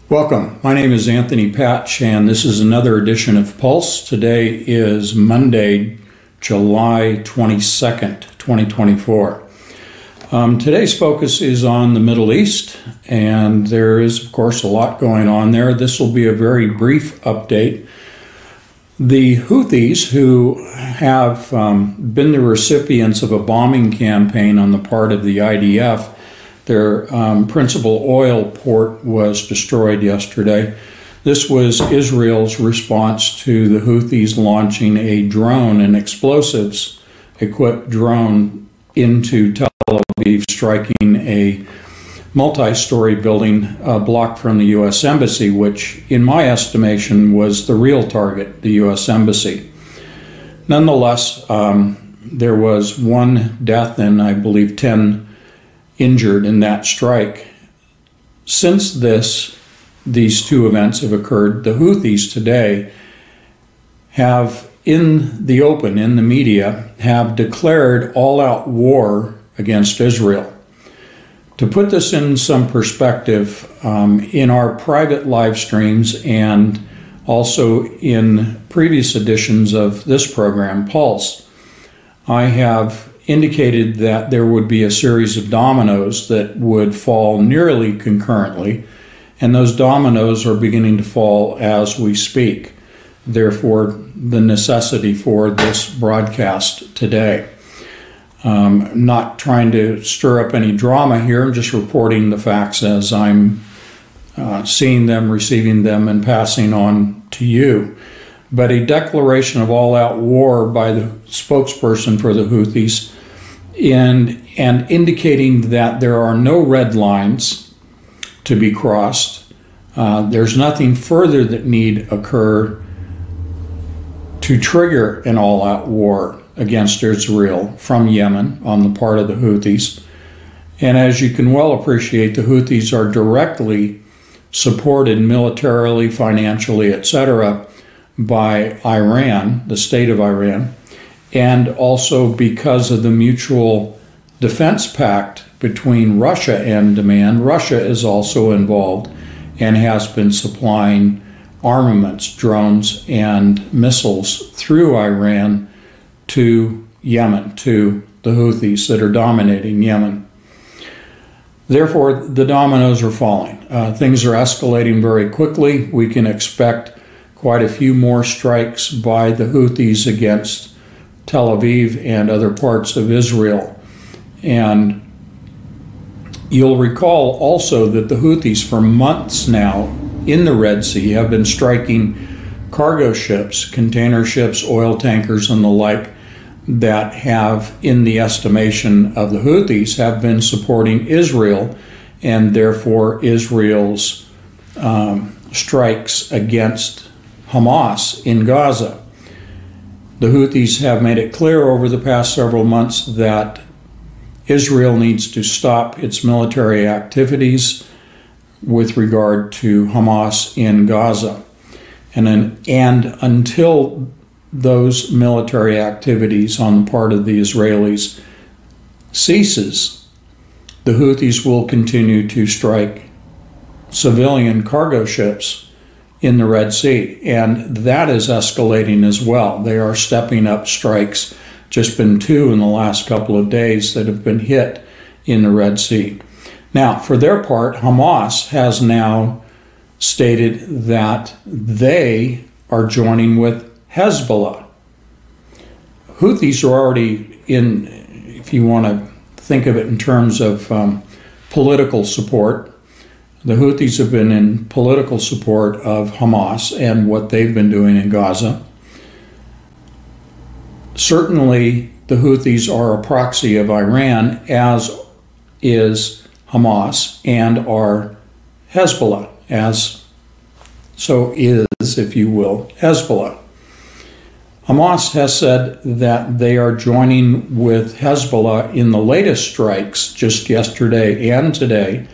Welcome. My name is Anthony Patch, and this is another edition of Pulse. Today is Monday, July 22nd, 2024. Today's focus is on the Middle East, and there is, of course, a lot going on there. This will be a very brief update. The Houthis, who have been the recipients of a bombing campaign on the part of the IDF, their principal oil port was destroyed yesterday. This was Israel's response to the Houthis launching a drone, an explosives-equipped drone, into Tel Aviv, striking a multi-story building a block from the U.S. Embassy, which, in my estimation, was the real target, the U.S. Embassy. Nonetheless, there was one death and, I believe, 10 injured in that strike. Since these two events have occurred, the Houthis today have, in the open, in the media, have declared all-out war against Israel. To put this in some perspective, in our private live streams and also in previous editions of this program, Pulse, I have indicated that there would be a series of dominoes that would fall nearly concurrently, and those dominoes are beginning to fall as we speak. Therefore, the necessity for this broadcast today. Not trying to stir up any drama here, I'm just reporting the facts as I'm seeing them, receiving them, and passing on to you. But a declaration of all-out war by the spokesperson for the Houthis and indicating that there are no red lines to be crossed. There's nothing further that need occur to trigger an all-out war against Israel from Yemen on the part of the Houthis. And as you can well appreciate, the Houthis are directly supported militarily, financially, etc., by Iran, the state of Iran, and also because of the mutual defense pact between Russia and Iran. Russia is also involved and has been supplying armaments, drones, and missiles through Iran to Yemen, to the Houthis that are dominating Yemen. Therefore, the dominoes are falling. Things are escalating very quickly. We can expect quite a few more strikes by the Houthis against Tel Aviv and other parts of Israel. And you'll recall also that the Houthis for months now in the Red Sea have been striking cargo ships, container ships, oil tankers, and the like that have, in the estimation of the Houthis, have been supporting Israel, and therefore Israel's strikes against Hamas in Gaza. The Houthis have made it clear over the past several months that Israel needs to stop its military activities with regard to Hamas in Gaza. And until those military activities on the part of the Israelis ceases, the Houthis will continue to strike civilian cargo ships in the Red Sea, and that is escalating as well. They are stepping up strikes, just been 2 in the last couple of days that have been hit in the Red Sea. Now, for their part, Hamas has now stated that they are joining with Hezbollah. Houthis are already in, if you want to think of it in terms of political support, the Houthis have been in political support of Hamas and what they've been doing in Gaza. Certainly, the Houthis are a proxy of Iran, as is Hamas, and are Hezbollah, as so is, if you will, Hezbollah. Hamas has said that they are joining with Hezbollah in the latest strikes, just yesterday and today,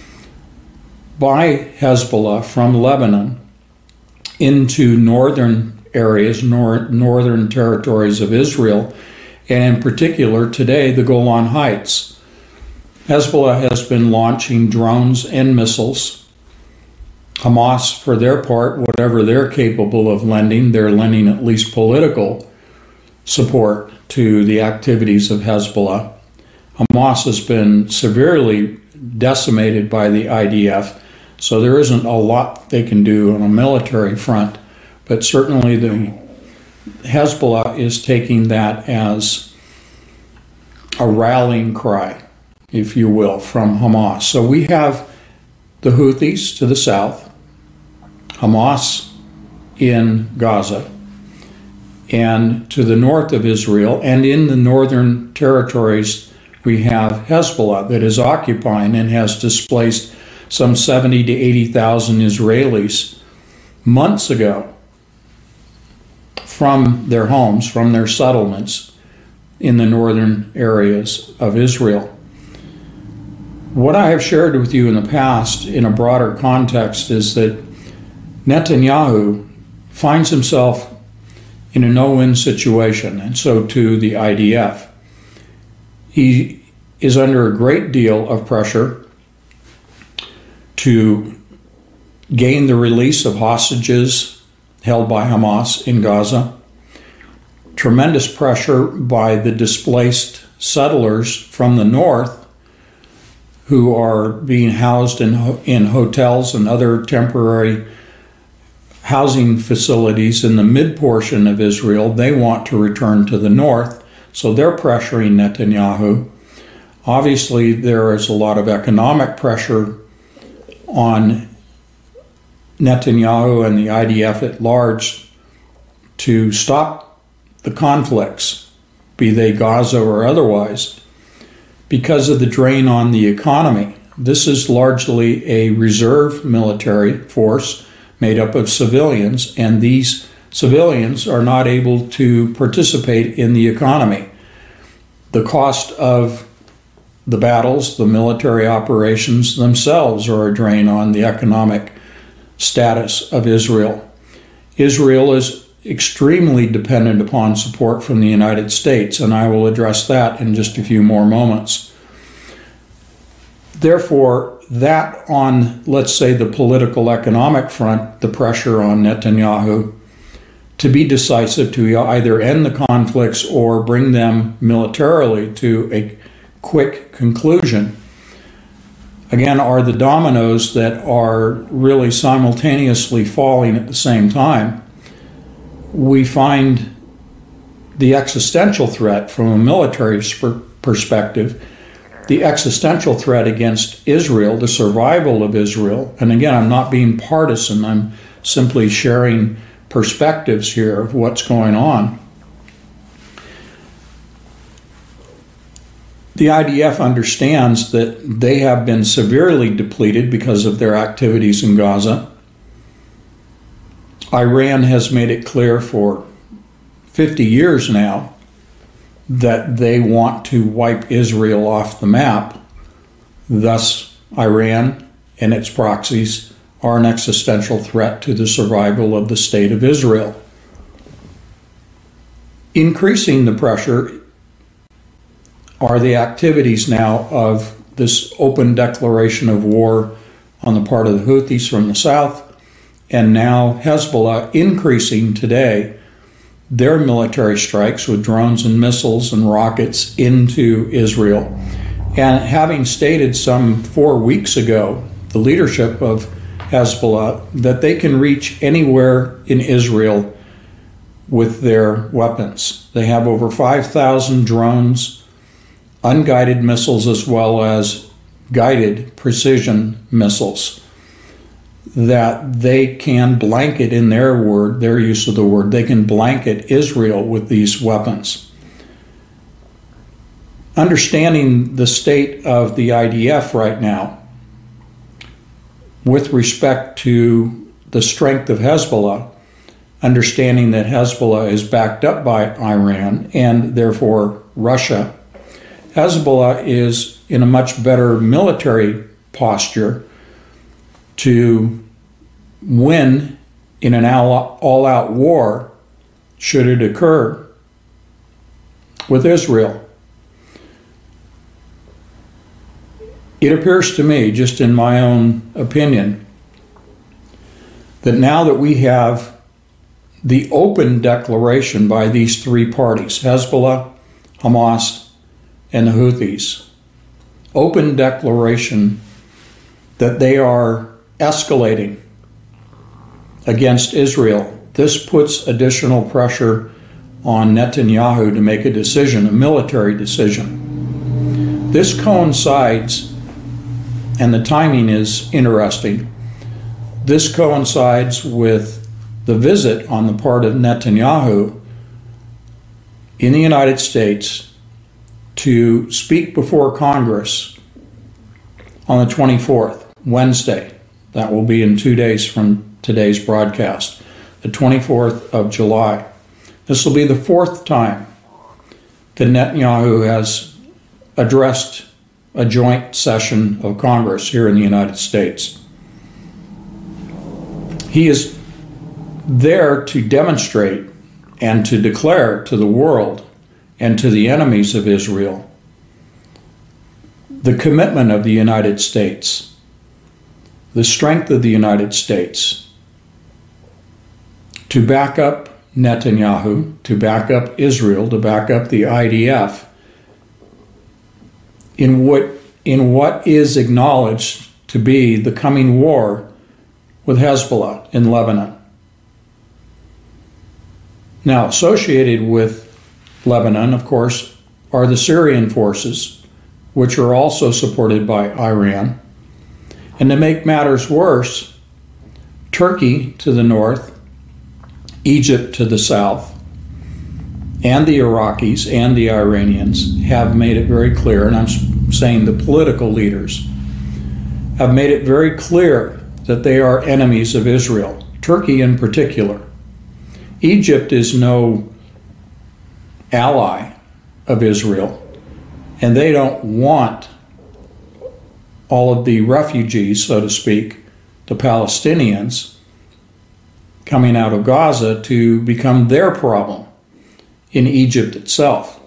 by Hezbollah from Lebanon into northern areas, northern territories of Israel, and in particular today the Golan Heights. Hezbollah has been launching drones and missiles Hamas, for their part, whatever they're capable of lending, they're lending at least political support to the activities of Hezbollah. Hamas has been severely decimated by the IDF, so there isn't a lot they can do on a military front, but certainly the Hezbollah is taking that as a rallying cry, if you will, from Hamas. So we have the Houthis to the south, Hamas in Gaza, and to the north of Israel, and in the northern territories, we have Hezbollah that is occupying and has displaced some 70 to 80,000 Israelis months ago from their homes, from their settlements in the northern areas of Israel. What I have shared with you in the past in a broader context is that Netanyahu finds himself in a no-win situation, and so too the IDF. He is under a great deal of pressure to gain the release of hostages held by Hamas in Gaza. Tremendous pressure by the displaced settlers from the north who are being housed in hotels and other temporary housing facilities in the mid-portion of Israel. They want to return to the north, so they're pressuring Netanyahu. Obviously, there is a lot of economic pressure on Netanyahu and the IDF at large to stop the conflicts, be they Gaza or otherwise, because of the drain on the economy. This is largely a reserve military force made up of civilians, and these civilians are not able to participate in the economy. The cost of the battles, the military operations themselves are a drain on the economic status of Israel. Israel is extremely dependent upon support from the United States, and I will address that in just a few more moments. Therefore, that on, let's say, the political economic front, the pressure on Netanyahu to be decisive to either end the conflicts or bring them militarily to a quick conclusion, again, are the dominoes that are really simultaneously falling at the same time. We find the existential threat from a military perspective, the existential threat against Israel, the survival of Israel. And again, I'm not being partisan, I'm simply sharing perspectives here of what's going on. The IDF understands that they have been severely depleted because of their activities in Gaza. Iran has made it clear for 50 years now that they want to wipe Israel off the map. Thus, Iran and its proxies are an existential threat to the survival of the state of Israel. Increasing the pressure are the activities now of this open declaration of war on the part of the Houthis from the south, and now Hezbollah increasing today their military strikes with drones and missiles and rockets into Israel. And having stated some 4 weeks ago, the leadership of Hezbollah, that they can reach anywhere in Israel with their weapons. They have over 5,000 drones, unguided missiles as well as guided precision missiles that they can blanket, in their use of the word, they can blanket Israel with these weapons. Understanding the state of the IDF right now with respect to the strength of Hezbollah, understanding that Hezbollah is backed up by Iran and therefore Russia, Hezbollah is in a much better military posture to win in an all-out war should it occur with Israel. It appears to me, just in my own opinion, But now that we have the open declaration by these three parties, Hezbollah, Hamas, and the Houthis, open declaration that they are escalating against Israel, this puts additional pressure on Netanyahu to make a decision, a military decision. This coincides, and the timing is interesting, this coincides with the visit on the part of Netanyahu in the United States to speak before Congress on the 24th, Wednesday. That will be in 2 days from today's broadcast, the 24th of July. This will be the fourth time that Netanyahu has addressed a joint session of Congress here in the United States. He is there to demonstrate and to declare to the world and to the enemies of Israel the commitment of the United States, the strength of the United States to back up Netanyahu, to back up Israel, to back up the IDF in what is acknowledged to be the coming war with Hezbollah in Lebanon. Now, associated with Lebanon, of course, are the Syrian forces, which are also supported by Iran. And to make matters worse, Turkey to the north, Egypt to the south, and the Iraqis and the Iranians have made it very clear, and I'm saying the political leaders have made it very clear that they are enemies of Israel, Turkey in particular. Egypt is no ally of Israel, and they don't want all of the refugees, so to speak, the Palestinians coming out of Gaza to become their problem in Egypt itself.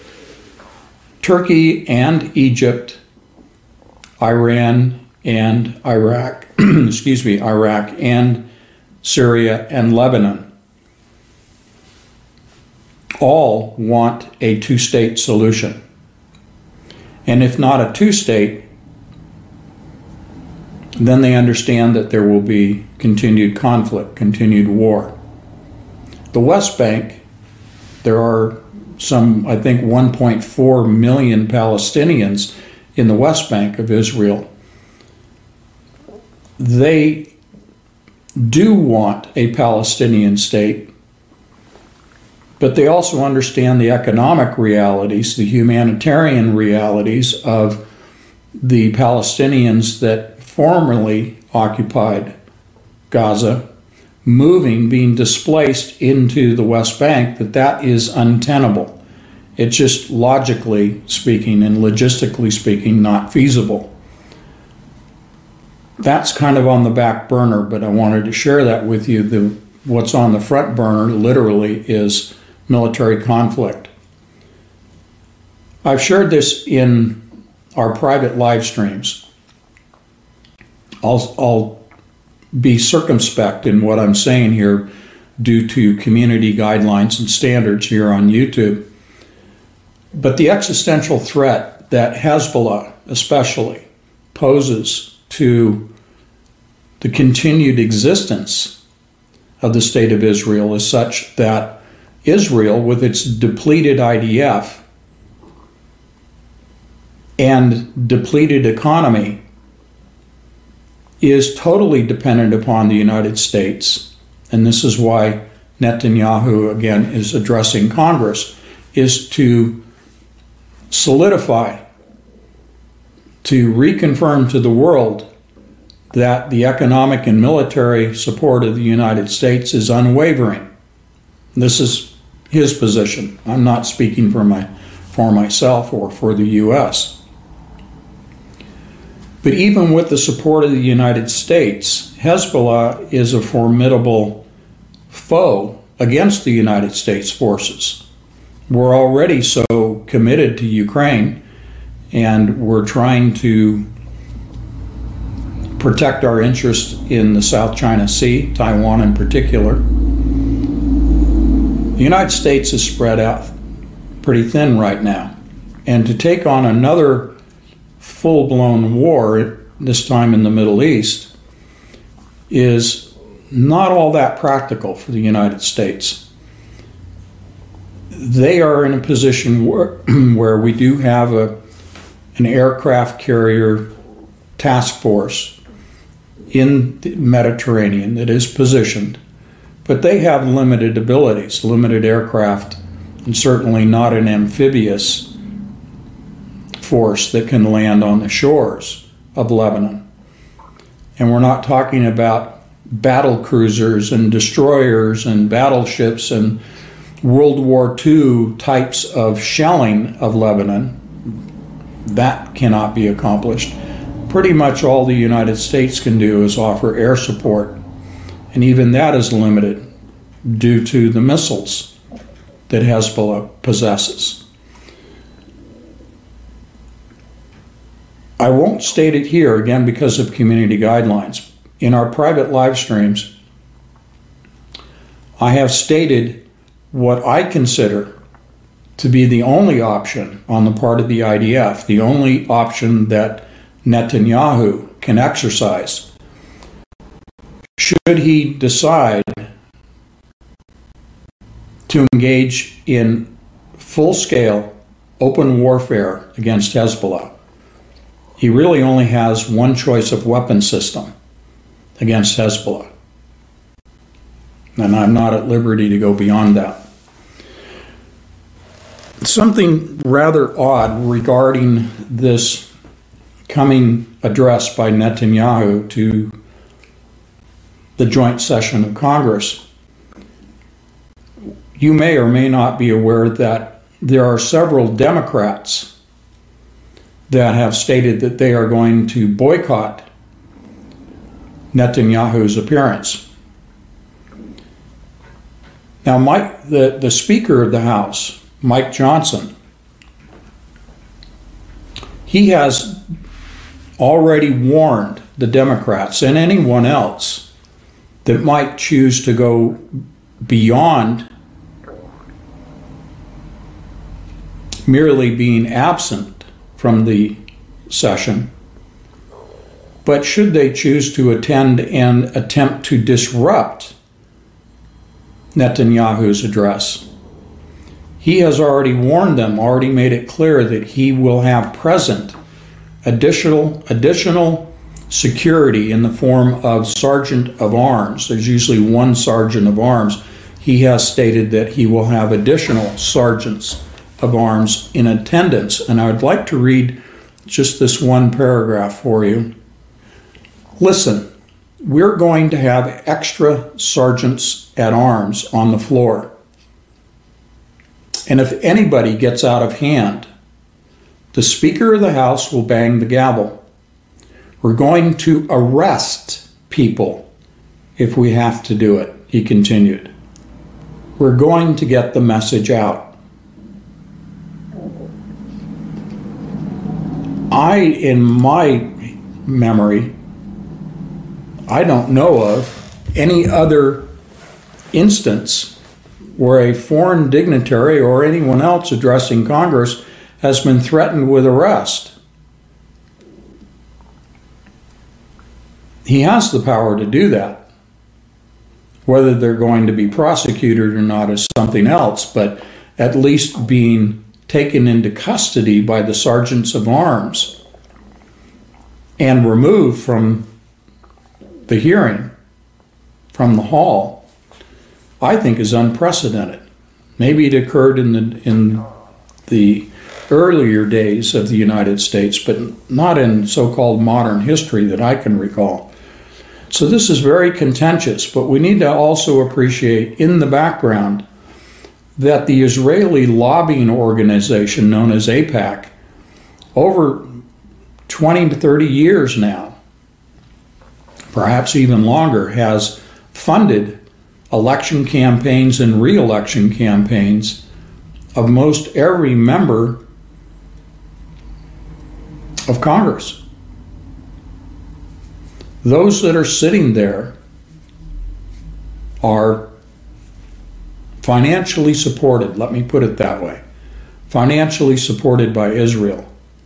Turkey and Egypt, Iran and Iraq, Iraq and Syria and Lebanon all want a two-state solution. And if not a two-state, then they understand that there will be continued conflict, continued war. The West Bank, there are some, I think, 1.4 million Palestinians in the West Bank of Israel. They do want a Palestinian state, but they also understand the economic realities, the humanitarian realities of the Palestinians that formerly occupied Gaza, being displaced into the West Bank, that is untenable. It's just logically speaking and logistically speaking not feasible. That's kind of on the back burner, but I wanted to share that with you. What's on the front burner literally is military conflict. I've shared this in our private live streams. I'll be circumspect in what I'm saying here due to community guidelines and standards here on YouTube. But the existential threat that Hezbollah especially poses to the continued existence of the State of Israel is such that Israel, with its depleted IDF and depleted economy, is totally dependent upon the United States. And this is why Netanyahu, again, is addressing Congress, is to solidify, to reconfirm to the world that the economic and military support of the United States is unwavering. This is his position. I'm not speaking for myself or for the U.S. But even with the support of the United States, Hezbollah is a formidable foe against the United States forces. We're already so committed to Ukraine, and we're trying to protect our interests in the South China Sea, Taiwan in particular. The United States is spread out pretty thin right now. And to take on another full-blown war, this time in the Middle East, is not all that practical for the United States. They are in a position where we do have an aircraft carrier task force in the Mediterranean that is positioned, but they have limited abilities, limited aircraft, and certainly not an amphibious force that can land on the shores of Lebanon. And we're not talking about battle cruisers and destroyers and battleships and World War II types of shelling of Lebanon. That cannot be accomplished. Pretty much all the United States can do is offer air support, and even that is limited due to the missiles that Hezbollah possesses. I won't state it here, again, because of community guidelines. In our private live streams, I have stated what I consider to be the only option on the part of the IDF, the only option that Netanyahu can exercise. Should he decide to engage in full-scale open warfare against Hezbollah, he really only has one choice of weapon system against Hezbollah. And I'm not at liberty to go beyond that. Something rather odd regarding this coming address by Netanyahu to the joint session of Congress. You may or may not be aware that there are several Democrats that have stated that they are going to boycott Netanyahu's appearance. Now, the Speaker of the House, Mike Johnson, he has already warned the Democrats and anyone else that might choose to go beyond merely being absent from the session, but should they choose to attend and attempt to disrupt Netanyahu's address, he has already warned them, already made it clear that he will have present additional security in the form of sergeant of arms. There's usually one sergeant of arms. He has stated that he will have additional sergeants of arms in attendance. And I would like to read just this one paragraph for you. Listen, we're going to have extra sergeants at arms on the floor. And if anybody gets out of hand, the Speaker of the House will bang the gavel. We're going to arrest people if we have to do it, he continued. We're going to get the message out. In my memory, I don't know of any other instance where a foreign dignitary or anyone else addressing Congress has been threatened with arrest. He has the power to do that. Whether they're going to be prosecuted or not is something else, but at least being taken into custody by the sergeants of arms and removed from the hearing, from the hall, I think is unprecedented. Maybe it occurred in the earlier days of the United States, but not in so-called modern history that I can recall. So this is very contentious, but we need to also appreciate in the background that the Israeli lobbying organization known as AIPAC, over 20 to 30 years now, perhaps even longer, has funded election campaigns and re-election campaigns of most every member of Congress. Those that are sitting there are financially supported, let me put it that way, financially supported by Israel.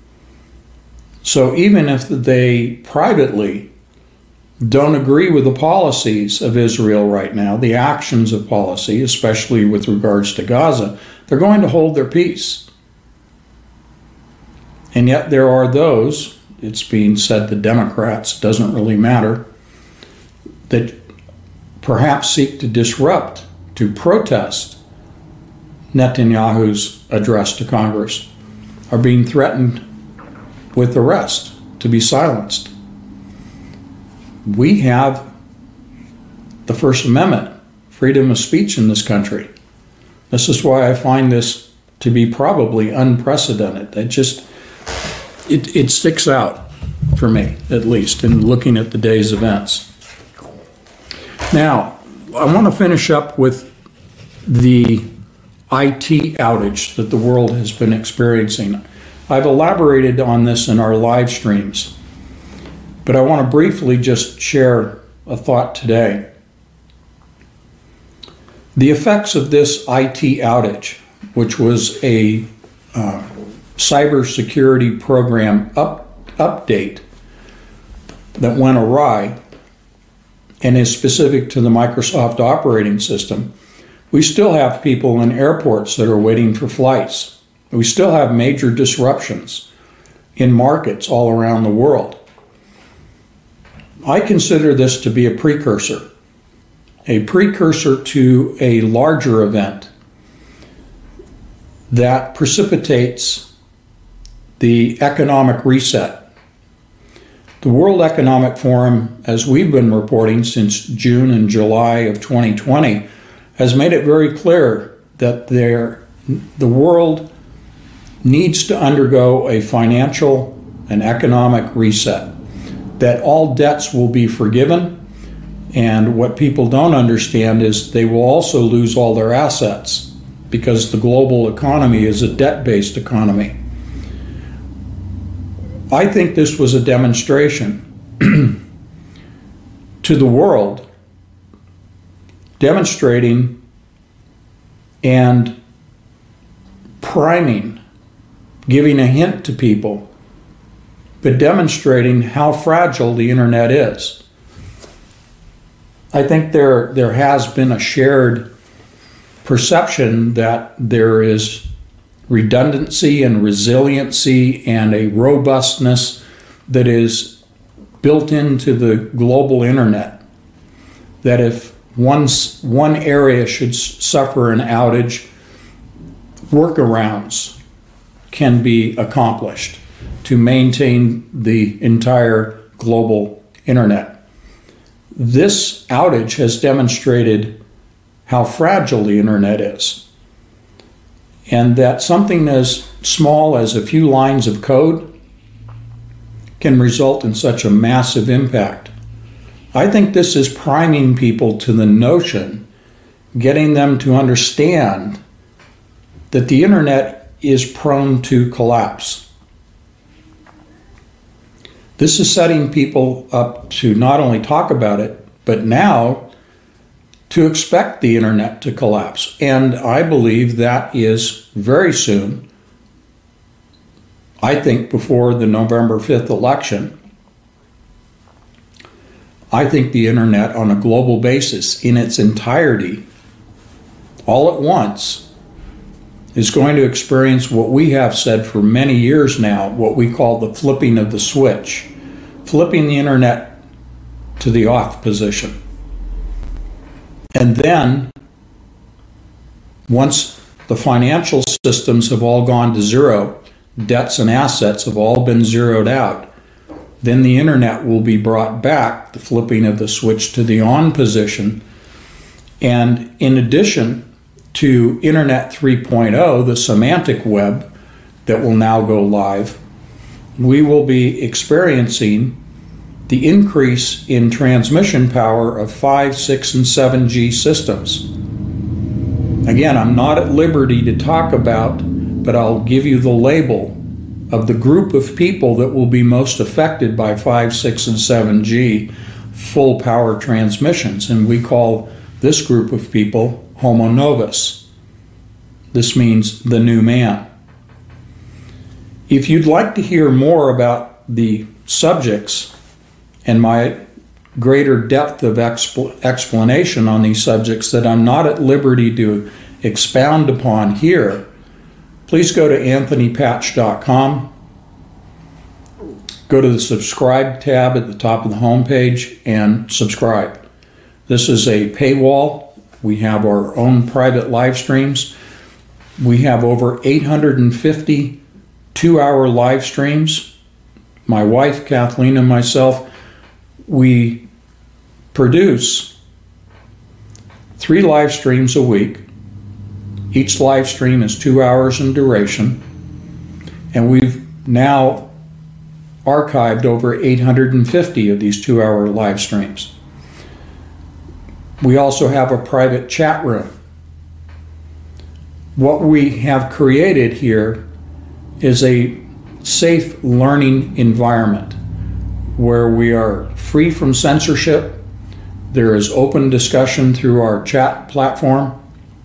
So even if they privately don't agree with the policies of Israel right now, the actions of policy, especially with regards to Gaza, they're going to hold their peace. And yet there are those, it's being said the Democrats, doesn't really matter, that perhaps seek to disrupt, to protest Netanyahu's address to Congress, are being threatened with arrest, to be silenced. We have the First Amendment, freedom of speech in this country. This is why I find this to be probably unprecedented. It sticks out for me, at least, in looking at the day's events. Now, I want to finish up with the IT outage that the world has been experiencing. I've elaborated on this in our live streams, but I want to briefly just share a thought today. The effects of this IT outage, which was a cybersecurity program update that went awry and is specific to the Microsoft operating system, we still have people in airports that are waiting for flights. We still have major disruptions in markets all around the world. I consider this to be a precursor to a larger event that precipitates the economic reset. The World Economic Forum, as we've been reporting since June and July of 2020, has made it very clear that the world needs to undergo a financial and economic reset, that all debts will be forgiven, and what people don't understand is they will also lose all their assets because the global economy is a debt-based economy. I think this was a demonstration to the world, demonstrating and priming, giving a hint to people, but demonstrating how fragile the internet is. I think there has been a shared perception that there is redundancy and resiliency and a robustness that is built into the global internet, that if one area should suffer an outage, workarounds can be accomplished to maintain the entire global internet. This outage has demonstrated how fragile the internet is, and that something as small as a few lines of code can result in such a massive impact. I think this is priming people to the notion, getting them to understand that the internet is prone to collapse. This is setting people up to not only talk about it, but now to expect the internet to collapse. And I believe that is very soon. I think before the November 5th election, I think the internet on a global basis in its entirety, all at once, is going to experience what we have said for many years now, what we call the flipping of the switch, flipping the internet to the off position. And then, once the financial systems have all gone to zero, debts and assets have all been zeroed out, then the internet will be brought back, the flipping of the switch to the on position. And in addition to Internet 3.0, the semantic web that will now go live, we will be experiencing the increase in transmission power of 5, 6, and 7G systems. Again, I'm not at liberty to talk about, but I'll give you the label of the group of people that will be most affected by 5, 6, and 7G. full power transmissions, and we call this group of people Homo Novus. This means the new man. If you'd like to hear more about the subjects and my greater depth of explanation on these subjects that I'm not at liberty to expound upon here, please go to anthonypatch.com. Go to the subscribe tab at the top of the homepage and subscribe. This is a paywall. We have our own private live streams. We have over 850 two-hour live streams. My wife, Kathleen, and myself, we produce 3 live streams a week. Each live stream is 2 hours in duration, and we've now archived over 850 of these 2-hour live streams. We also have a private chat room. What we have created here is a safe learning environment where we are free from censorship. There is open discussion through our chat platform,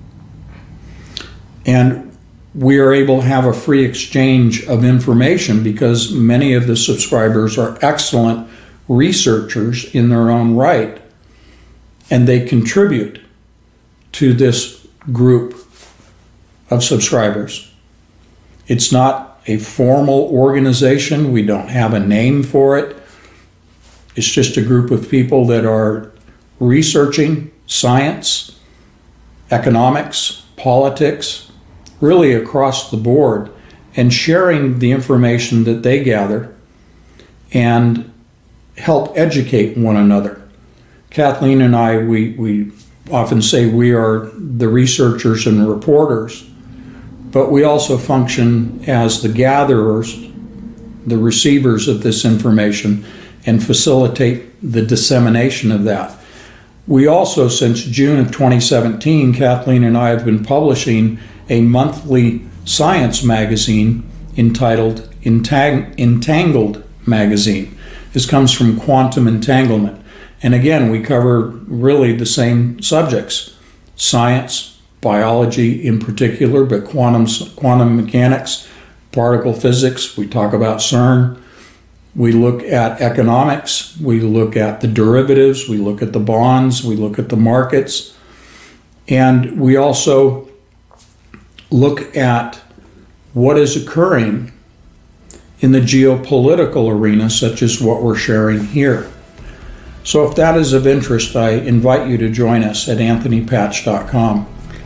and we are able to have a free exchange of information because many of the subscribers are excellent researchers in their own right, and they contribute to this group of subscribers. It's not a formal organization. We don't have a name for it. It's just a group of people that are researching science, economics, politics, really across the board, and sharing the information that they gather and help educate one another. Kathleen and I, we often say we are the researchers and reporters, but we also function as the gatherers, the receivers of this information, and facilitate the dissemination of that. We also, since June of 2017, Kathleen and I have been publishing a monthly science magazine entitled Entangled Magazine. This comes from Quantum Entanglement. And again, we cover really the same subjects: science, biology in particular, but quantum mechanics, particle physics. We talk about CERN. We look at economics. We look at the derivatives. We look at the bonds. We look at the markets. And we also look at what is occurring in the geopolitical arena, such as what we're sharing here. So if that is of interest, I invite you to join us at anthonypatch.com.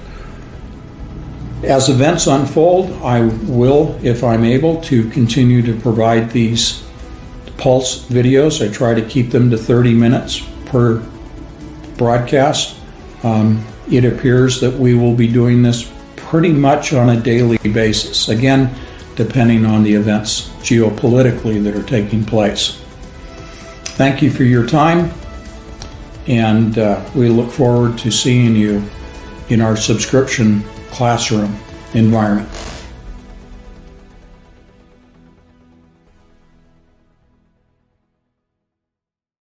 As events unfold, I will, if I'm able, to continue to provide these Pulse videos. I try to keep them to 30 minutes per broadcast. It appears that we will be doing this pretty much on a daily basis, again, depending on the events geopolitically that are taking place. Thank you for your time, and we look forward to seeing you in our subscription classroom environment.